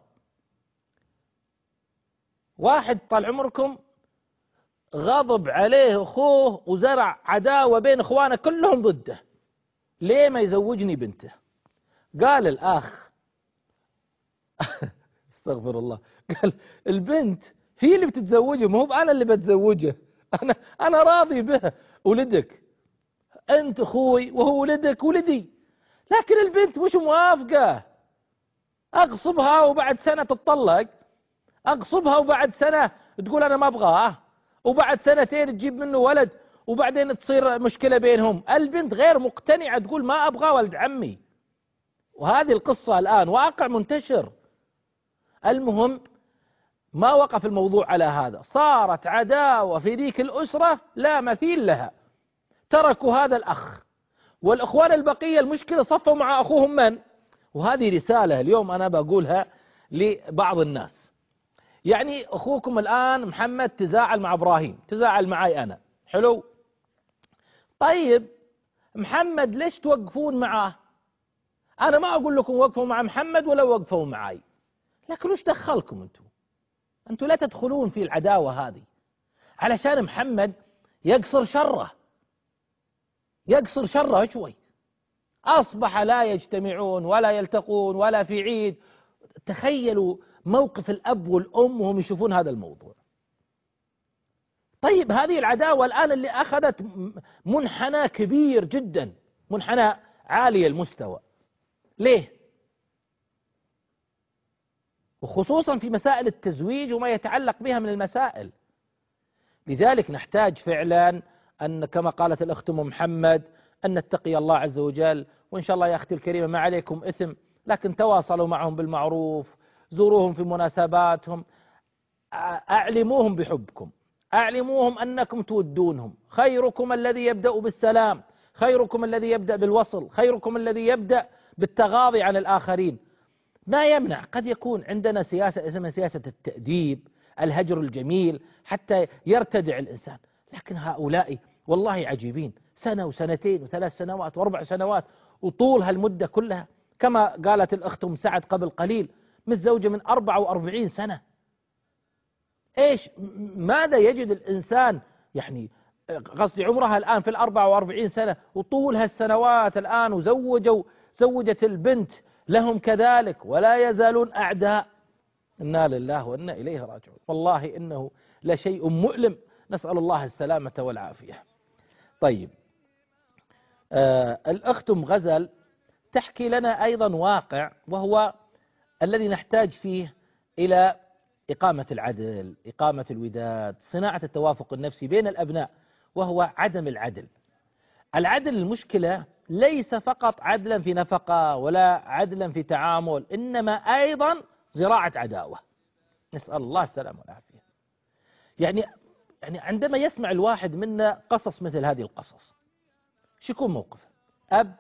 واحد طال عمركم غضب عليه أخوه وزرع عداوة بين أخوانه كلهم ضده، ليه ما يزوجني بنته؟ قال الأخ استغفر الله، قال البنت هي اللي بتتزوجه، مو أنا اللي بتزوجه، أنا أنا راضي به، ولدك أنت أخوي وهو ولدك ولدي، لكن البنت مش موافقة. أغصبها وبعد سنة تتطلق، أغصبها وبعد سنة تقول أنا ما أبغاه، وبعد سنتين تجيب منه ولد، وبعدين تصير مشكلة بينهم. البنت غير مقتنعة، تقول ما أبغى ولد عمي. وهذه القصة الآن واقع منتشر. المهم ما وقف الموضوع على هذا، صارت عداوة في ذيك الأسرة لا مثيل لها. تركوا هذا الأخ، والأخوان البقية المشكلة صفوا مع أخوهم من؟ وهذه رسالة اليوم أنا بقولها لبعض الناس. يعني أخوكم الآن محمد تزاعل مع إبراهيم، تزاعل معي أنا، حلو؟ طيب محمد ليش توقفون معه؟ أنا ما أقول لكم وقفوا مع محمد ولا وقفوا معي، لكن وش دخلكم أنتم؟ أنتم لا تدخلون في العداوة هذه، علشان محمد يقصر شره، يقصر شره شوي. أصبح لا يجتمعون ولا يلتقون ولا في عيد. تخيلوا موقف الأب والأم وهم يشوفون هذا الموضوع. طيب هذه العداوة الآن اللي أخذت منحنى كبير جدا، منحنى عالي المستوى، ليه؟ وخصوصا في مسائل التزويج وما يتعلق بها من المسائل. لذلك نحتاج فعلا أن كما قالت الأخت أم محمد أن نتقي الله عز وجل. وإن شاء الله يا أختي الكريمة ما عليكم إثم، لكن تواصلوا معهم بالمعروف، زوروهم في مناسباتهم، أعلموهم بحبكم، أعلموهم أنكم تودونهم. خيركم الذي يبدأ بالسلام، خيركم الذي يبدأ بالوصل، خيركم الذي يبدأ بالتغاضي عن الآخرين. ما يمنع قد يكون عندنا سياسة اسمها سياسة التأديب، الهجر الجميل حتى يرتدع الإنسان، لكن هؤلاء والله عجيبين، سنة وسنتين وثلاث سنوات وأربع سنوات وطول هالمدة كلها. كما قالت الأخت أم سعد قبل قليل، متزوجة من أربعة وأربعين سنة. إيش ماذا يجد الإنسان؟ يعني قصدي عمرها الآن في الأربعة وأربعين سنة وطول هالسنوات الآن، وزوجوا زوجت البنت لهم كذلك، ولا يزالون أعداء. إنا لله وإنا إليه راجعون. والله إنه لشيء مؤلم، نسأل الله السلامة والعافية. طيب آه الأخت أم غزل تحكي لنا أيضا واقع، وهو الذي نحتاج فيه إلى إقامة العدل، إقامة الوداد، صناعة التوافق النفسي بين الأبناء، وهو عدم العدل. العدل المشكلة ليس فقط عدلا في نفقة ولا عدلا في تعامل، إنما أيضا زراعة عداوة، نسأل الله السلامة والعافية. يعني يعني عندما يسمع الواحد منا قصص مثل هذه القصص، شو يكون موقفه؟ أب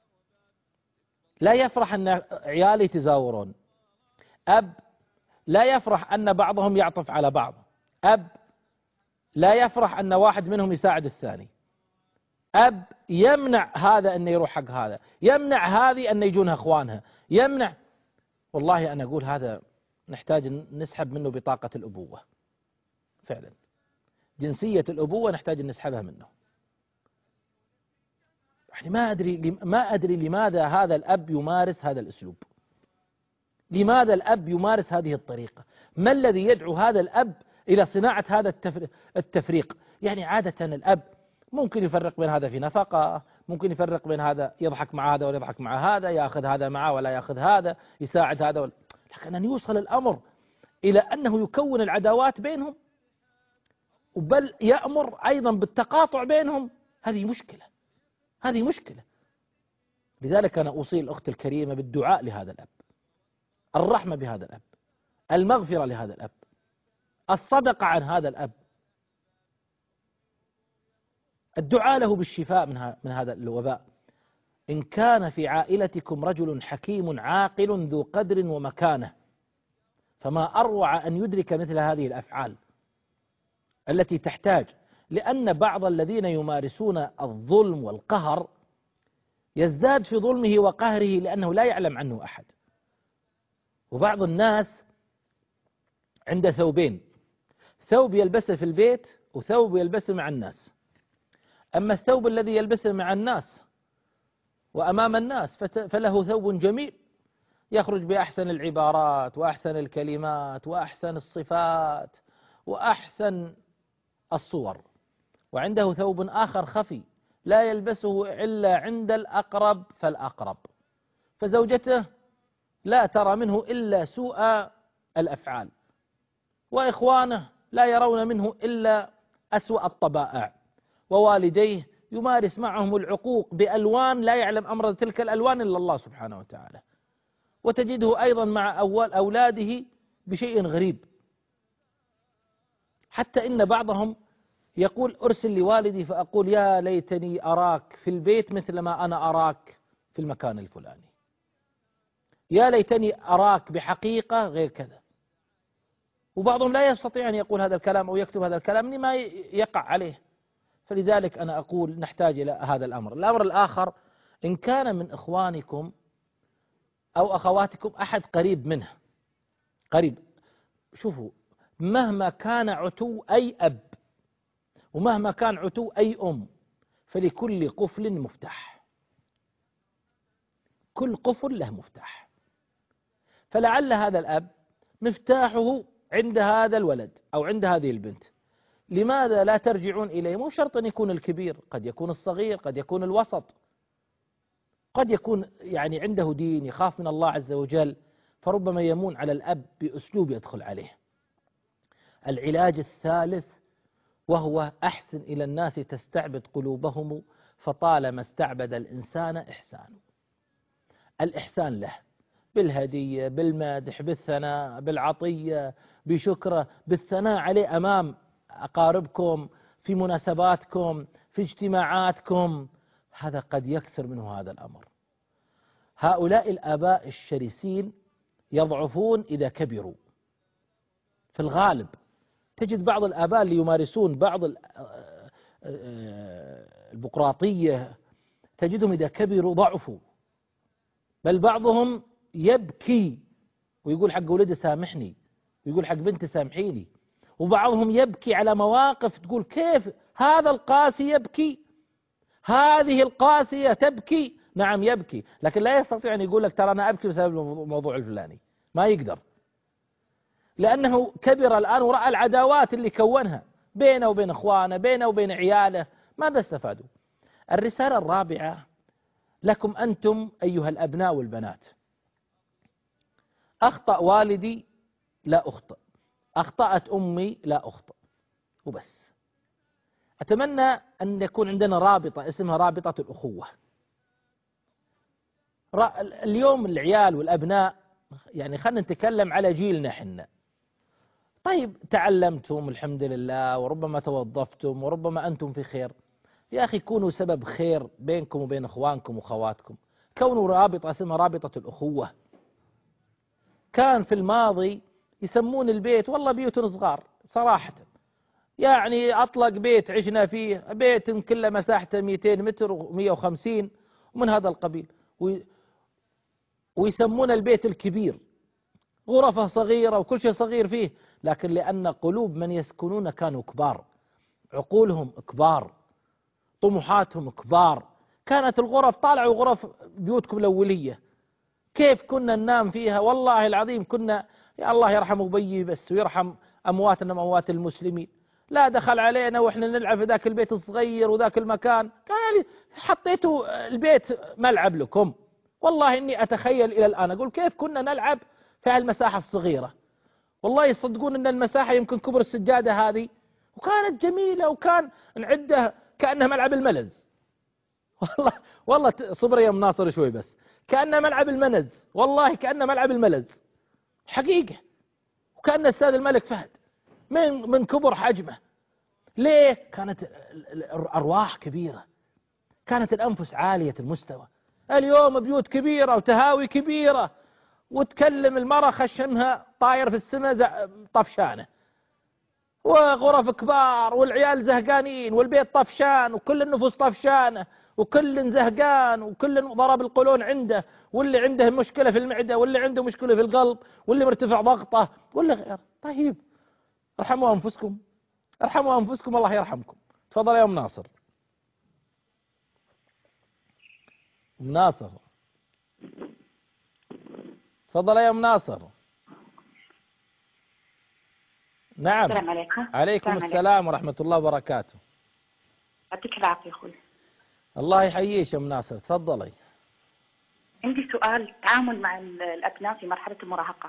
لا يفرح أن عيالي يتزاورون، أب لا يفرح أن بعضهم يعطف على بعض، أب لا يفرح أن واحد منهم يساعد الثاني، أب يمنع هذا أن يروح حق هذا، يمنع هذه أن يجونها أخوانها، يمنع. والله أنا أقول هذا نحتاج نسحب منه بطاقة الأبوة فعلا، جنسية الأبوة نحتاج نسحبها منه. يعني ما أدري ما أدري لماذا هذا الأب يمارس هذا الأسلوب، لماذا الأب يمارس هذه الطريقة؟ ما الذي يدعو هذا الأب إلى صناعة هذا التفريق؟ يعني عادة الأب ممكن يفرق بين هذا في نفقة، ممكن يفرق بين هذا يضحك مع هذا ولا يضحك مع هذا، يأخذ هذا معه ولا يأخذ هذا، يساعد هذا ولا. لكن أن يوصل الأمر إلى أنه يكون العداوات بينهم، بل يأمر أيضا بالتقاطع بينهم، هذه مشكلة، هذه مشكلة. لذلك أنا أوصي الأخت الكريمة بالدعاء لهذا الأب، الرحمة بهذا الأب، المغفرة لهذا الأب، الصدقة عن هذا الأب، الدعاء له بالشفاء من من هذا الوباء. إن كان في عائلتكم رجل حكيم عاقل ذو قدر ومكانة، فما أروع أن يدرك مثل هذه الأفعال التي تحتاج، لأن بعض الذين يمارسون الظلم والقهر يزداد في ظلمه وقهره لأنه لا يعلم عنه أحد. وبعض الناس عنده ثوبين، ثوب يلبسه في البيت وثوب يلبسه مع الناس. أما الثوب الذي يلبسه مع الناس وأمام الناس فله ثوب جميل يخرج بأحسن العبارات وأحسن الكلمات وأحسن الصفات وأحسن الصور، وعنده ثوب آخر خفي لا يلبسه إلا عند الأقرب فالأقرب، فزوجته لا ترى منه إلا سوء الأفعال، وإخوانه لا يرون منه إلا أسوأ الطبائع، ووالديه يمارس معهم العقوق بألوان لا يعلم أمر تلك الألوان إلا الله سبحانه وتعالى، وتجده أيضا مع أول أولاده بشيء غريب، حتى إن بعضهم يقول أرسل لوالدي فأقول يا ليتني أراك في البيت مثل ما أنا أراك في المكان الفلاني، يا ليتني أراك بحقيقة غير كذا. وبعضهم لا يستطيع أن يقول هذا الكلام أو يكتب هذا الكلام لما يقع عليه. فلذلك أنا أقول نحتاج إلى هذا الأمر. الأمر الآخر، إن كان من إخوانكم أو أخواتكم أحد قريب منه، قريب، شوفوا، مهما كان عتو أي أب ومهما كان عتو أي أم فلكل قفل مفتاح، كل قفل له مفتاح، فلعل هذا الأب مفتاحه عند هذا الولد أو عند هذه البنت، لماذا لا ترجعون إليه؟ مو شرط أن يكون الكبير، قد يكون الصغير، قد يكون الوسط، قد يكون يعني عنده دين يخاف من الله عز وجل، فربما يمون على الأب بأسلوب يدخل عليه. العلاج الثالث وهو أحسن إلى الناس تستعبد قلوبهم فطالما استعبد الإنسان إحسانه. الإحسان له بالهدية، بالمدح، بالثناء، بالعطية، بشكره، بالثناء عليه أمام أقاربكم، في مناسباتكم، في اجتماعاتكم، هذا قد يكسر منه هذا الأمر. هؤلاء الآباء الشرسين يضعفون إذا كبروا، في الغالب تجد بعض الآباء اللي يمارسون بعض البقراطية تجدهم إذا كبروا ضعفوا، بل بعضهم يبكي ويقول حق ولدي سامحني، ويقول حق بنتي سامحيني، وبعضهم يبكي على مواقف تقول كيف هذا القاسي يبكي، هذه القاسية تبكي. نعم يبكي، لكن لا يستطيع أن يقول لك ترى أنا أبكي بسبب الموضوع الفلاني، ما يقدر، لأنه كبر الآن ورأى العداوات اللي كونها بينه وبين إخوانه، بينه وبين عياله، ماذا استفادوا؟ الرسالة الرابعة لكم أنتم أيها الأبناء والبنات. أخطأ والدي لا أخطأ، أخطأت أمي لا أخطأ، وبس. أتمنى أن يكون عندنا رابطة اسمها رابطة الأخوة. اليوم العيال والأبناء، يعني خلنا نتكلم على جيلنا حنا، طيب تعلمتم الحمد لله وربما توظفتم وربما أنتم في خير، يا أخي كونوا سبب خير بينكم وبين إخوانكم وأخواتكم، كونوا رابطة اسمها رابطة الأخوة. كان في الماضي يسمون البيت والله بيوت صغار صراحة، يعني أطلق بيت عشنا فيه بيت كله مساحته مئتين متر ومئة وخمسين ومن هذا القبيل، ويسمون البيت الكبير، غرفة صغيرة وكل شيء صغير فيه، لكن لأن قلوب من يسكنون كانوا كبار، عقولهم كبار، طموحاتهم كبار، كانت الغرف طالعوا غرف بيوتكم الأولية، كيف كنا ننام فيها والله العظيم، كنا يا الله يرحم أبي بس ويرحم أمواتنا أموات المسلمين، لا دخل علينا وإحنا نلعب في ذاك البيت الصغير وذاك المكان، قال حطيتوا البيت ملعب لكم. والله إني أتخيل إلى الآن أقول كيف كنا نلعب في هالمساحة الصغيرة، والله يصدقون أن المساحة يمكن كبر السجادة هذه، وكانت جميلة وكان نعده كأنها ملعب الملز. والله والله صبر يا مناصر شوي بس، كأنه ملعب المنز، والله كأنه ملعب الملز حقيقة، وكأن استاد الملك فهد من من كبر حجمه. ليه؟ كانت الأرواح كبيرة، كانت الأنفس عالية المستوى، اليوم بيوت كبيرة وتهاوي كبيرة، وتكلم المرأة خشمها طاير في السماء طفشانة، وغرف كبار والعيال زهقانين والبيت طفشان وكل النفوس طفشانة وكل زهقان وكل ضرب القولون عنده، واللي عنده مشكلة في المعدة واللي عنده مشكلة في القلب واللي مرتفع ضغطه واللي غير. طيب ارحموا أنفسكم، ارحموا أنفسكم الله يرحمكم. تفضل يا أم ناصر. أم ناصر تفضل يا أم ناصر. نعم. السلام عليكم. عليكم السلام, السلام ورحمة الله وبركاته. يعطيك العافية أخوي. الله يحييك يا أم ناصر، تفضلي. عندي سؤال، التعامل مع الأبناء في مرحلة المراهقة.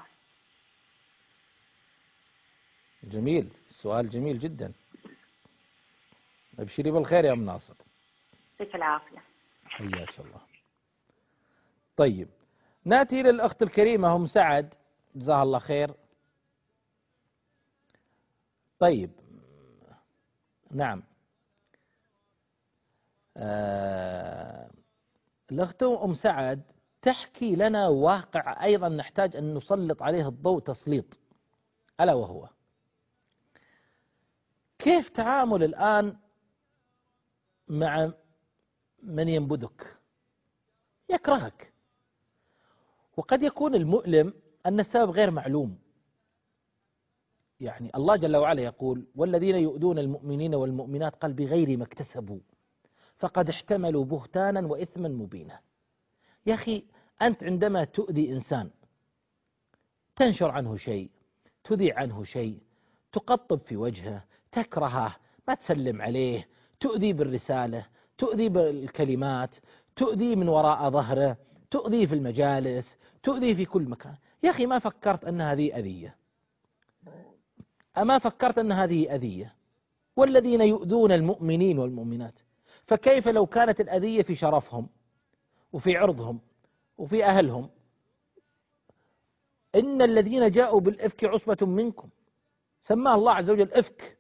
جميل، السؤال جميل جدا. ابشري بالخير يا أم ناصر. يعطيك العافية. حياك الله. طيب نأتي للأخت الكريمة أم سعد، جزاها الله خير. طيب نعم، آه الأخت أم سعد تحكي لنا واقع أيضا نحتاج أن نسلط عليه الضوء تسليط، ألا وهو كيف تعامل الآن مع من ينبذك يكرهك، وقد يكون المؤلم أن السبب غير معلوم. يعني الله جل وعلا يقول: والذين يؤذون المؤمنين والمؤمنات قال بغير ما اكتسبوا فقد احتملوا بهتانا وإثما مبينا. يا أخي أنت عندما تؤذي إنسان، تنشر عنه شيء، تذيع عنه شيء، تقطب في وجهه، تكرهه، ما تسلم عليه، تؤذي بالرسالة، تؤذي بالكلمات، تؤذي من وراء ظهره، تؤذي في المجالس، تؤذي في كل مكان. يا أخي ما فكرت أن هذه أذية؟ أما فكرت أن هذه أذية؟ والذين يؤذون المؤمنين والمؤمنات، فكيف لو كانت الأذية في شرفهم وفي عرضهم وفي أهلهم؟ إن الذين جاءوا بالإفك عصبة منكم، سماه الله عز وجل إفك.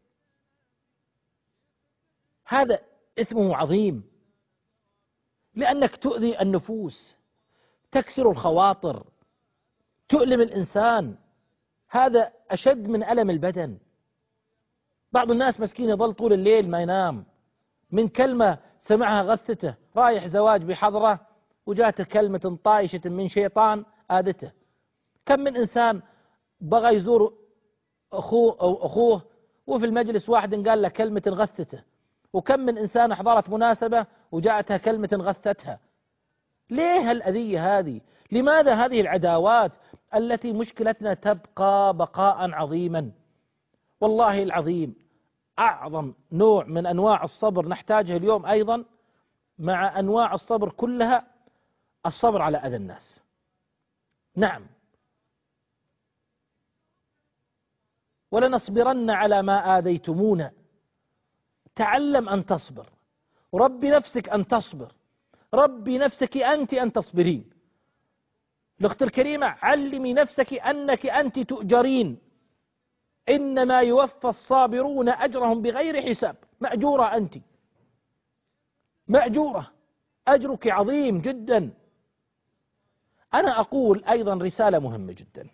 هذا اسمه عظيم، لأنك تؤذي النفوس، تكسر الخواطر، تؤلم الإنسان. هذا أشد من ألم البدن. بعض الناس مسكين يظل طول الليل ما ينام من كلمة سمعها غثته، رايح زواج بحضرة وجاته كلمة طائشة من شيطان آذته. كم من إنسان بغى يزور أخوه أو أخوه وفي المجلس واحد قال له كلمة غثته، وكم من إنسان حضرت مناسبة وجاءتها كلمة غثتها. ليه هالأذية هذه؟ لماذا هذه العداوات التي مشكلتنا تبقى بقاء عظيما؟ والله العظيم أعظم نوع من أنواع الصبر نحتاجها اليوم أيضا مع أنواع الصبر كلها الصبر على أذى الناس. نعم، ولنصبرن على ما آذيتمونا. تعلم أن تصبر، ربي نفسك أن تصبر، ربي نفسك أنت أن تصبرين. الأخت الكريمة علمي نفسك أنك أنت تؤجرين، إنما يوفى الصابرون أجرهم بغير حساب. مأجورة أنت، مأجورة، أجرك عظيم جدا. أنا أقول أيضا رسالة مهمة جدا،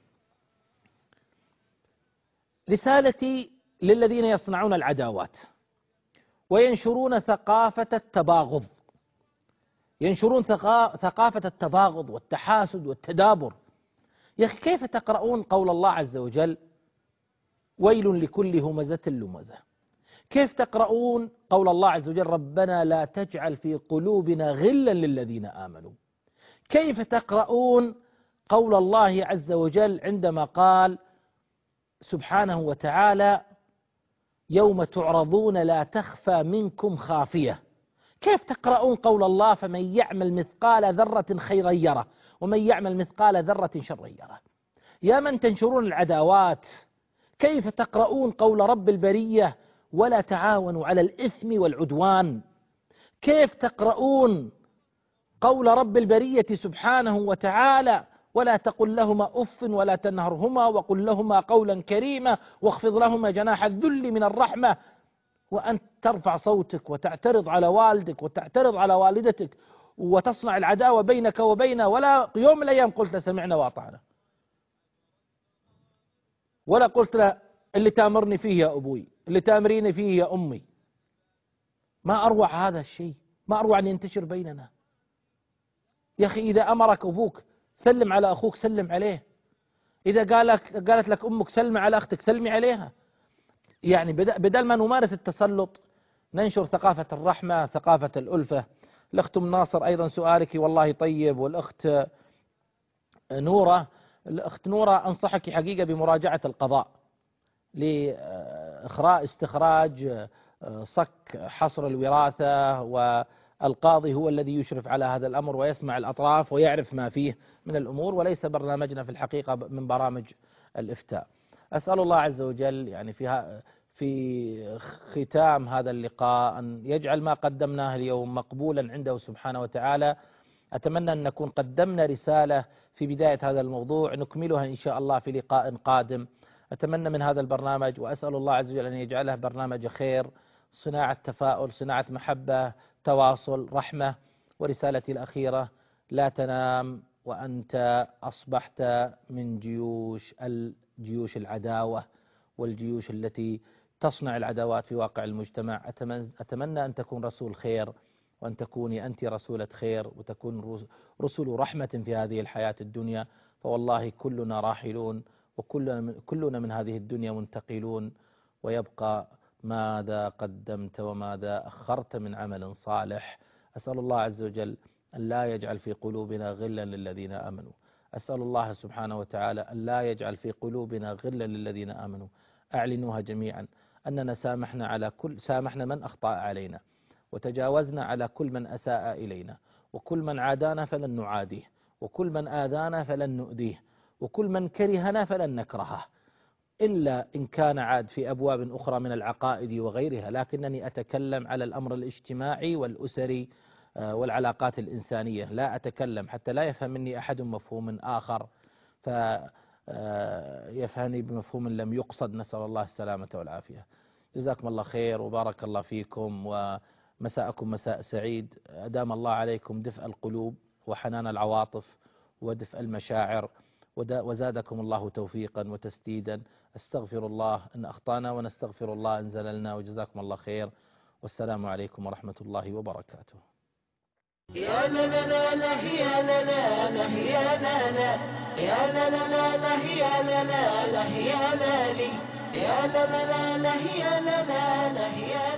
رسالتي للذين يصنعون العداوات وينشرون ثقافة التباغض، ينشرون ثقافة التباغض والتحاسد والتدابر. يا أخي كيف تقرؤون قول الله عز وجل: ويل لكل همزة لمزة؟ كيف تقرؤون قول الله عز وجل: ربنا لا تجعل في قلوبنا غلا للذين آمنوا؟ كيف تقرؤون قول الله عز وجل عندما قال سبحانه وتعالى: يوم تعرضون لا تخفى منكم خافية؟ كيف تقرؤون قول الله: فمن يعمل مثقال ذرة خيرا يره ومن يعمل مثقال ذرة شرا يره؟ يا من تنشرون العداوات، كيف تقرؤون قول رب البرية: ولا تعاونوا على الإثم والعدوان؟ كيف تقرؤون قول رب البرية سبحانه وتعالى: ولا تقل لهما أف ولا تنهرهما وقل لهما قولا كريما واخفض لهما جناح الذل من الرحمة؟ وأنت ترفع صوتك وتعترض على والدك وتعترض على والدتك وتصنع العداوة بينك وبينه، ولا يوم من الأيام قلت له سمعنا وأطعنا، ولا قلت له اللي تامرني فيه يا أبوي، اللي تامريني فيه يا أمي. ما أروع هذا الشيء، ما أروع أن ينتشر بيننا. يا أخي إذا أمرك أبوك سلم على أخوك، سلم عليه. إذا قالك قالت لك أمك سلم على أختك، سلمي عليها. يعني بدل ما نمارس التسلط ننشر ثقافة الرحمة، ثقافة الألفة. الأخت أم ناصر أيضا سؤالك والله طيب. والأخت نورة، الأخت نورة أنصحك حقيقة بمراجعة القضاء لإخراء استخراج صك حصر الوراثة، والقاضي هو الذي يشرف على هذا الأمر ويسمع الأطراف ويعرف ما فيه من الأمور، وليس برنامجنا في الحقيقة من برامج الإفتاء. أسأل الله عز وجل يعني في في ختام هذا اللقاء أن يجعل ما قدمناه اليوم مقبولا عنده سبحانه وتعالى. أتمنى أن نكون قدمنا رسالة في بداية هذا الموضوع نكملها إن شاء الله في لقاء قادم. أتمنى من هذا البرنامج وأسأل الله عز وجل أن يجعله برنامج خير، صناعة تفاؤل، صناعة محبة، تواصل، رحمة. ورسالتي الأخيرة: لا تنام وأنت أصبحت من جيوش الجيوش العداوة والجيوش التي تصنع العداوات في واقع المجتمع. أتمنى أن تكون رسول خير، وأن تكوني أنت رسولة خير، وتكون رسول رحمة في هذه الحياة الدنيا. فوالله كلنا راحلون، وكلنا كلنا من هذه الدنيا منتقلون، ويبقى ماذا قدمت وماذا أخرت من عمل صالح. أسأل الله عز وجل أن لا يجعل في قلوبنا غلا للذين آمنوا. أسأل الله سبحانه وتعالى أن لا يجعل في قلوبنا غلا للذين آمنوا. أعلنوها جميعا أننا سامحنا على كل سامحنا من أخطأ علينا، وتجاوزنا على كل من أساء إلينا، وكل من عادانا فلن نعاديه، وكل من آذانا فلن نؤذيه، وكل من كرهنا فلن نكرهه، إلا إن كان عاد في أبواب أخرى من العقائد وغيرها. لكنني أتكلم على الأمر الاجتماعي والأسري والعلاقات الإنسانية، لا أتكلم حتى لا يفهم مني أحد مفهوم آخر فيفهمني بمفهوم لم يقصد. نسأل الله السلامة والعافية. جزاكم الله خير وبارك الله فيكم، ومساءكم مساء سعيد. أدام الله عليكم دفء القلوب وحنان العواطف ودفء المشاعر، وزادكم الله توفيقا وتسديدا. استغفر الله إن أخطأنا، ونستغفر الله إن زللنا، وجزاكم الله خير، والسلام عليكم ورحمة الله وبركاته. يا لا لا لا لا يا لا لا لا يا لا لا يا لا لا لا لا يا لا لا لا يا لا لي يا لا لا لا لا يا لا لا لا يا